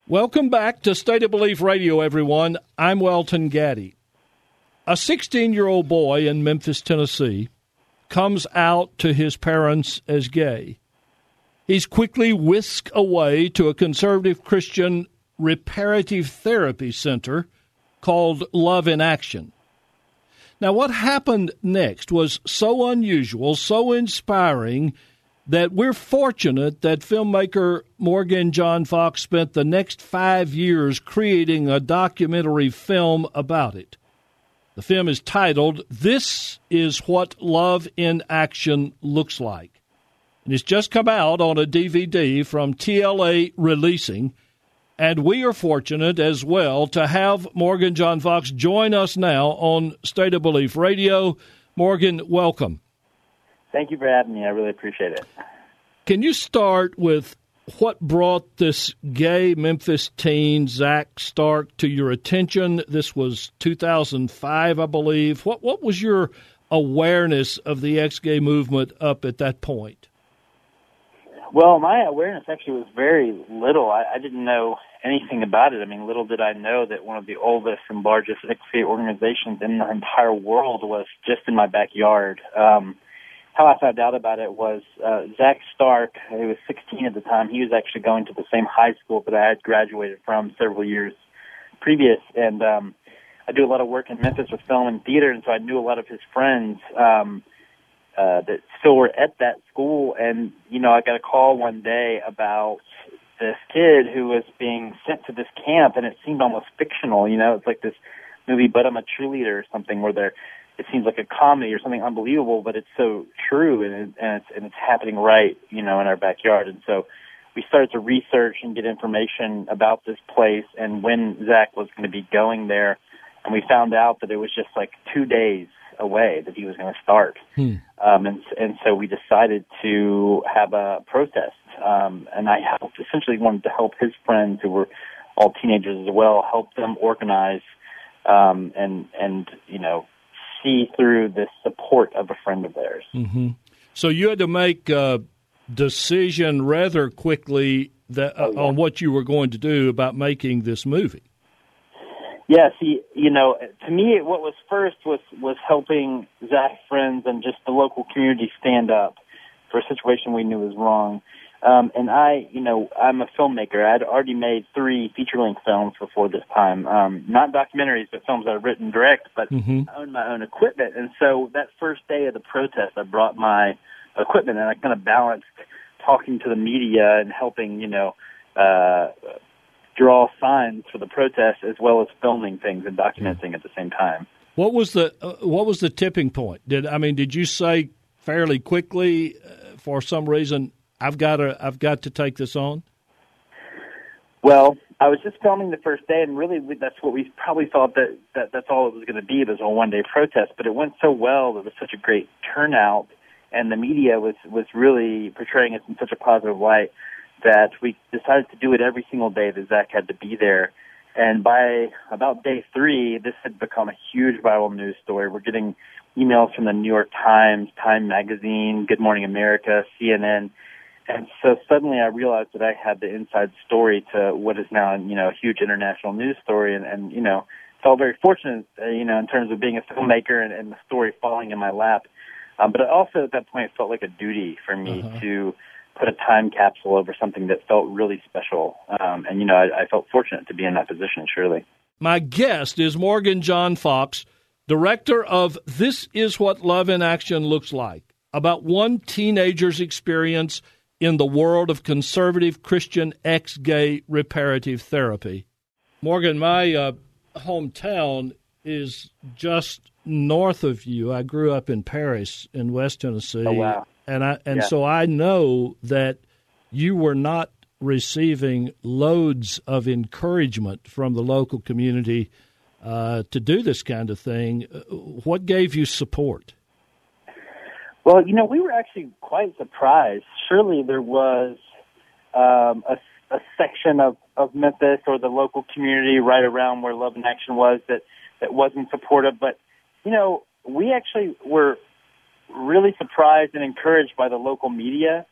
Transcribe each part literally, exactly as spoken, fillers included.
Welcome back to State of Belief Radio, everyone. I'm Welton Gaddy. A sixteen-year-old boy in Memphis, Tennessee, comes out to his parents as gay. He's quickly whisked away to a conservative Christian reparative therapy center called Love in Action. Now, what happened next was so unusual, so inspiring, that we're fortunate that filmmaker Morgan John Fox spent the next five years creating a documentary film about it. The film is titled, This is What Love in Action Looks Like. And it's just come out on a D V D from T L A Releasing, and we are fortunate as well to have Morgan John Fox join us now on State of Belief Radio. Morgan, welcome. Thank you for having me. I really appreciate it. Can you start with what brought this gay Memphis teen, Zach Stark, to your attention? This was two thousand five, I believe. What what was your awareness of the ex-gay movement up at that point? Well, my awareness actually was very little. I, I didn't know anything about it. I mean, little did I know that one of the oldest and largest ex-gay organizations in the entire world was just in my backyard. Um, how I found out about it was uh, Zach Stark, who was sixteen at the time, he was actually going to the same high school that I had graduated from several years previous. And um, I do a lot of work in Memphis with film and theater, and so I knew a lot of his friends um, uh, that still were at that school. And, you know, I got a call one day about this kid who was being sent to this camp, and it seemed almost fictional. You know, it's like this movie, But I'm a Cheerleader or something, where they're it seems like a comedy or something unbelievable, but it's so true, and, it, and, it's, and it's happening right, you know, in our backyard. And so we started to research and get information about this place and when Zach was going to be going there, and we found out that it was just like two days away that he was going to start. Hmm. Um, and, and so we decided to have a protest, um, and I helped, essentially wanted to help his friends who were all teenagers as well, help them organize um, and, and, you know, see through the support of a friend of theirs. Mm-hmm. So you had to make a decision rather quickly that, uh, oh, yeah. on what you were going to do about making this movie. Yeah, see, you know, to me, what was first was, was helping Zach's friends and just the local community stand up for a situation we knew was wrong. Um, and I, you know, I'm a filmmaker. I'd already made three feature-length films before this time. Um, not documentaries, but films that I've written direct, but mm-hmm. I own my own equipment. And so that first day of the protest, I brought my equipment, and I kind of balanced talking to the media and helping, you know, uh, draw signs for the protest as well as filming things and documenting at the same time. What was the uh, what was the tipping point? Did I mean, did you say fairly quickly uh, for some reason, I've got to, I've got to take this on? Well, I was just filming the first day, and really that's what we probably thought that, that that's all it was going to be, was a one-day protest. But it went so well, there was such a great turnout, and the media was, was really portraying us in such a positive light that we decided to do it every single day that Zach had to be there. And by about day three, this had become a huge viral news story. We're getting emails from the New York Times, Time Magazine, Good Morning America, C N N. And so suddenly I realized that I had the inside story to what is now, you know, a huge international news story. And, and you know, felt very fortunate, uh, you know, in terms of being a filmmaker and, and the story falling in my lap. Um, but it also at that point felt like a duty for me uh-huh. to put a time capsule over something that felt really special. Um, and, you know, I, I felt fortunate to be in that position, surely. My guest is Morgan John Fox, director of This Is What Love in Action Looks Like, about one teenager's experience in the world of conservative Christian ex-gay reparative therapy. Morgan, my uh, hometown is just north of you. I grew up in Paris in West Tennessee. Oh, wow. And I and yeah. so I know that you were not receiving loads of encouragement from the local community uh, to do this kind of thing. What gave you support? Well, you know, we were actually quite surprised. Surely there was um, a, a section of, of Memphis or the local community right around where Love in Action was that, that wasn't supportive. But, you know, we actually were really surprised and encouraged by the local media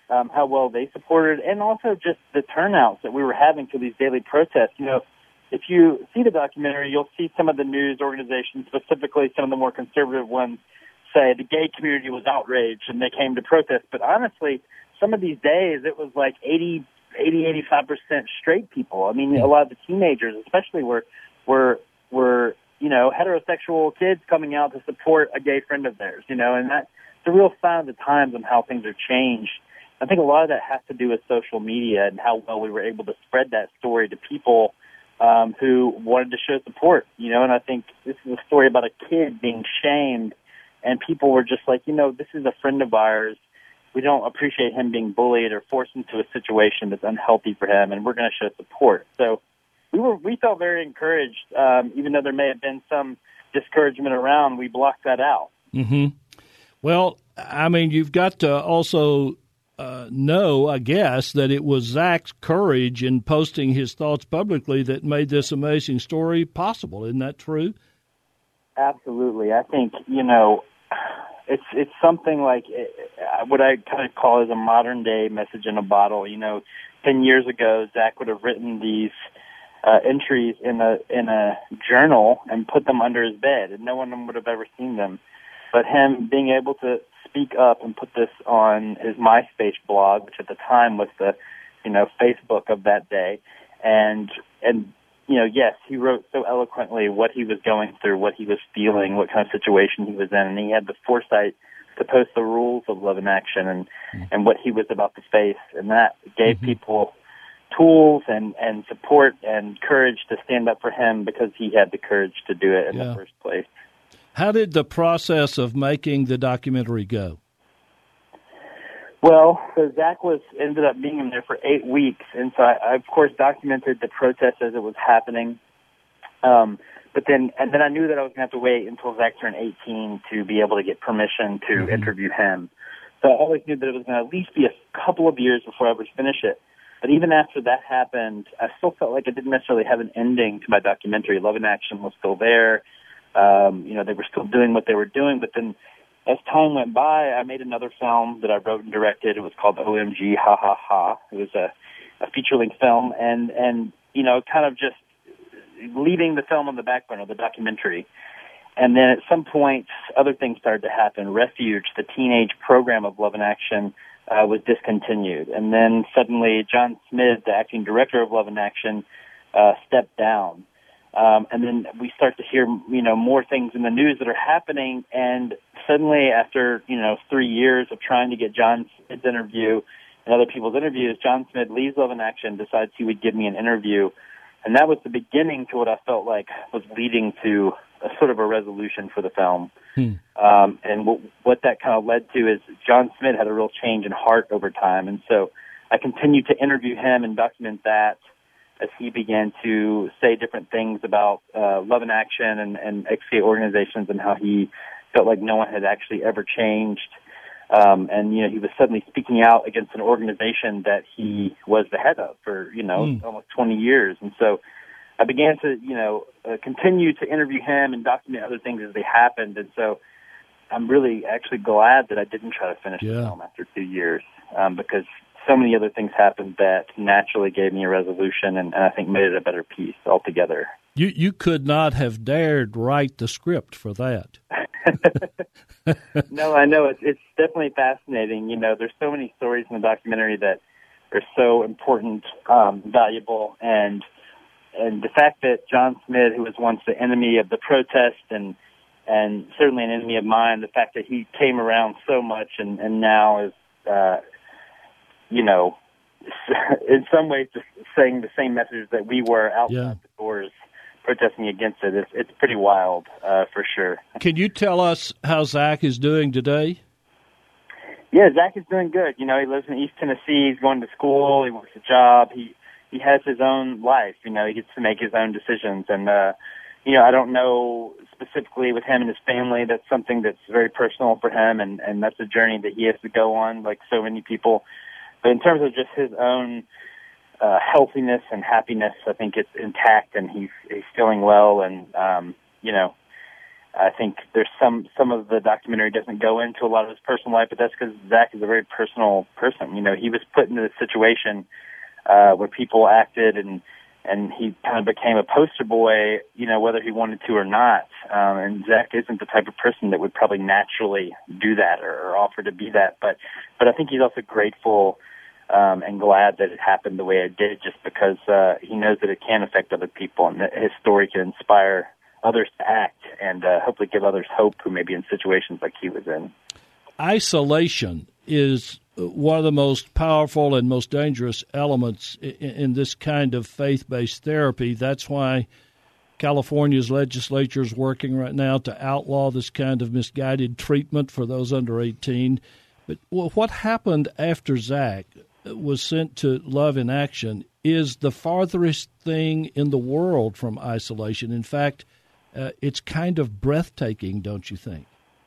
um, how well they supported, and also just the turnouts that we were having for these daily protests. You know, if you see the documentary, you'll see some of the news organizations, specifically some of the more conservative ones, say the gay community was outraged and they came to protest. But honestly, some of these days it was like eighty, eighty, eighty-five percent straight people. I mean, a lot of the teenagers, especially, were were were you know heterosexual kids coming out to support a gay friend of theirs. You know, and that's a real sign of the times and how things are changed. I think a lot of that has to do with social media and how well we were able to spread that story to people um, who wanted to show support. You know, and I think this is a story about a kid being shamed. And people were just like, you know, this is a friend of ours. We don't appreciate him being bullied or forced into a situation that's unhealthy for him, and we're going to show support. So we were we felt very encouraged, um, even though there may have been some discouragement around. We blocked that out. Mm-hmm. Well, I mean, you've got to also uh, know, I guess, that it was Zach's courage in posting his thoughts publicly that made this amazing story possible. Isn't that true? Absolutely. I think, you know, it's it's something like what I kind of call as a modern day message in a bottle. You know, ten years ago, Zach would have written these uh, entries in a in a journal and put them under his bed, and no one would have ever seen them. But him being able to speak up and put this on his MySpace blog, which at the time was the, you know, Facebook of that day, and and you know, yes, he wrote so eloquently what he was going through, what he was feeling, what kind of situation he was in, and he had the foresight to post the rules of Love in Action and, mm-hmm. and what he was about to face, and that gave mm-hmm. people tools and, and support and courage to stand up for him because he had the courage to do it in yeah. the first place. How did the process of making the documentary go? Well, so Zach was ended up being in there for eight weeks, and so I, I of course documented the protest as it was happening. Um, but then, and then I knew that I was going to have to wait until Zach turned eighteen to be able to get permission to mm-hmm. interview him. So I always knew that it was going to at least be a couple of years before I would finish it. But even after that happened, I still felt like I didn't necessarily have an ending to my documentary. Love in Action was still there. Um, you know, they were still doing what they were doing, but then as time went by, I made another film that I wrote and directed. It was called O M G, Ha Ha Ha. It was a, a feature-length film, and, and, you know, kind of just leaving the film on the back burner, the documentary. And then at some point, other things started to happen. Refuge, the teenage program of Love in Action, uh, was discontinued. And then suddenly John Smith, the acting director of Love in Action, uh, stepped down. Um, and then we start to hear, you know, more things in the news that are happening. And suddenly, after, you know, three years of trying to get John Smith's interview and other people's interviews, John Smith leaves Love in Action, decides he would give me an interview. And that was the beginning to what I felt like was leading to a sort of a resolution for the film. Hmm. Um, and w- what that kind of led to is John Smith had a real change in heart over time. And so I continued to interview him and document that as he began to say different things about uh, Love in Action and, and ex-gay organizations and how he felt like no one had actually ever changed. Um, and, you know, he was suddenly speaking out against an organization that he was the head of for, you know, mm. almost twenty years. And so I began to, you know, uh, continue to interview him and document other things as they happened. And so I'm really actually glad that I didn't try to finish yeah. the film after two years um, because so many other things happened that naturally gave me a resolution and, and I think made it a better piece altogether. You you could not have dared write the script for that. No, I know. It's, it's definitely fascinating. You know, there's so many stories in the documentary that are so important, um, valuable, and and the fact that John Smith, who was once the enemy of the protest and and certainly an enemy of mine, the fact that he came around so much and, and now is, uh, you know, in some ways just saying the same message that we were outside yeah. the doors protesting against it. It's, it's pretty wild, uh, for sure. Can you tell us how Zach is doing today? Yeah, Zach is doing good. You know, he lives in East Tennessee. He's going to school. He works a job. He he has his own life. You know, he gets to make his own decisions. And, uh, you know, I don't know specifically with him and his family. That's something that's very personal for him, and, and that's a journey that he has to go on, like so many people. But in terms of just his own uh, healthiness and happiness, I think it's intact, and he's he's feeling well. And um, you know, I think there's some some of the documentary doesn't go into a lot of his personal life, but that's because Zach is a very personal person. You know, he was put into a situation uh, where people acted, and and he kind of became a poster boy, you know, whether he wanted to or not. Um, and Zach isn't the type of person that would probably naturally do that or, or offer to be that. But but I think he's also grateful um, and glad that it happened the way it did, just because uh, he knows that it can affect other people and that his story can inspire others to act and uh, hopefully give others hope who may be in situations like he was in. Isolation is one of the most powerful and most dangerous elements in, in this kind of faith-based therapy. That's why California's legislature is working right now to outlaw this kind of misguided treatment for those under eighteen. But what happened after Zach was sent to Love in Action is the farthest thing in the world from isolation. In fact, uh, it's kind of breathtaking, don't you think?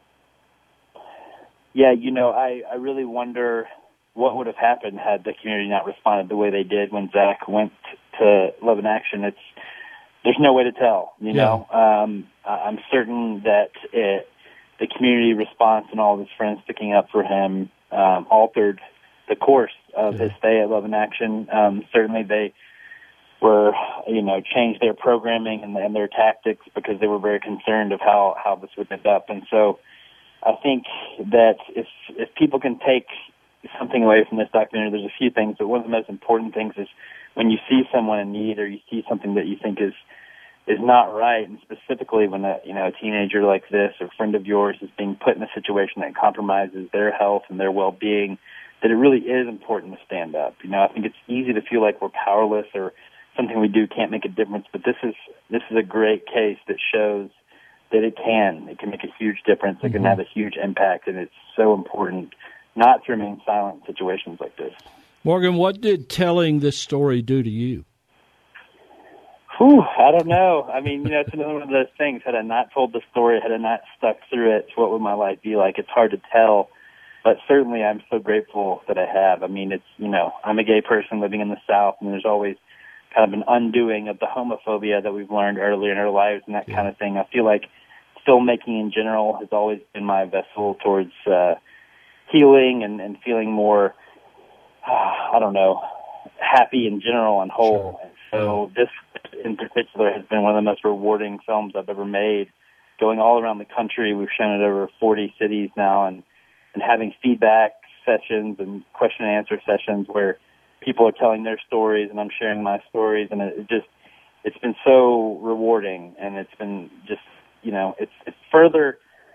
Yeah, you know, I, I really wonder what would have happened had the community not responded the way they did when Zach went to Love in Action. It's there's no way to tell, you yeah. know. Um, I'm certain that it, the community response and all of his friends sticking up for him um, altered the course of yeah. his stay at Love in Action. Um, certainly they were, you know, changed their programming and, and their tactics because they were very concerned of how, how this would end up. And so I think that if if people can take something away from this documentary, there's a few things, but one of the most important things is when you see someone in need or you see something that you think is is not right, and specifically when a you know a teenager like this or a friend of yours is being put in a situation that compromises their health and their well-being, that it really is important to stand up. You know, I think it's easy to feel like we're powerless or something we do can't make a difference, but this is this is a great case that shows that it can. It can make a huge difference. It can mm-hmm. have a huge impact, and it's so important not to remain silent in situations like this. Morgan, what did telling this story do to you? Whew, I don't know. I mean, you know, it's another one of those things. Had I not told the story, had I not stuck through it, what would my life be like? It's hard to tell, but certainly I'm so grateful that I have. I mean, it's, you know, I'm a gay person living in the South, and there's always kind of an undoing of the homophobia that we've learned earlier in our lives and that yeah. kind of thing. I feel like filmmaking in general has always been my vessel towards uh, healing and, and feeling more, uh, I don't know, happy in general and whole. Sure. And so this in particular has been one of the most rewarding films I've ever made. Going all around the country, we've shown it over forty cities now, and, and having feedback sessions and question and answer sessions where people are telling their stories and I'm sharing my stories, and it, it just, it's been so rewarding, and it's been just, you know, it's, it's further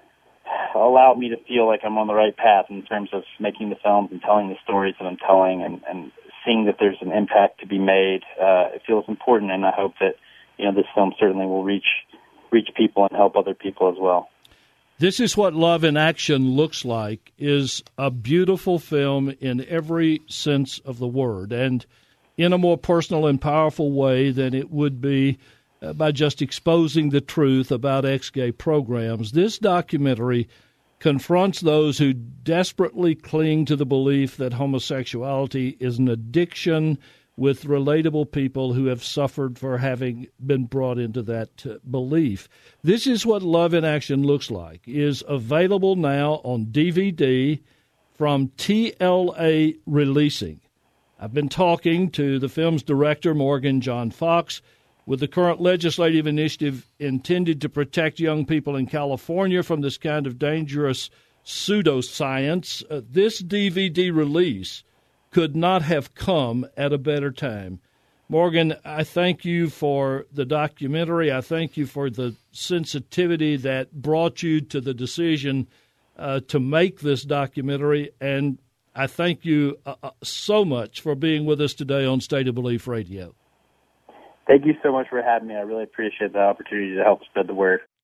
allowed me to feel like I'm on the right path in terms of making the films and telling the stories that I'm telling and, and seeing that there's an impact to be made. Uh, it feels important, and I hope that, you know, this film certainly will reach reach people and help other people as well. This is what Love in Action looks like, is a beautiful film in every sense of the word, and in a more personal and powerful way than it would be uh, by just exposing the truth about ex-gay programs. This documentary confronts those who desperately cling to the belief that homosexuality is an addiction, with relatable people who have suffered for having been brought into that uh, belief. This is what Love in Action looks like, is available now on D V D from T L A Releasing. I've been talking to the film's director, Morgan John Fox, with the current legislative initiative intended to protect young people in California from this kind of dangerous pseudoscience. Uh, this D V D release could not have come at a better time. Morgan, I thank you for the documentary. I thank you for the sensitivity that brought you to the decision uh, to make this documentary, and I thank you uh, so much for being with us today on State of Belief Radio. Thank you so much for having me. I really appreciate the opportunity to help spread the word.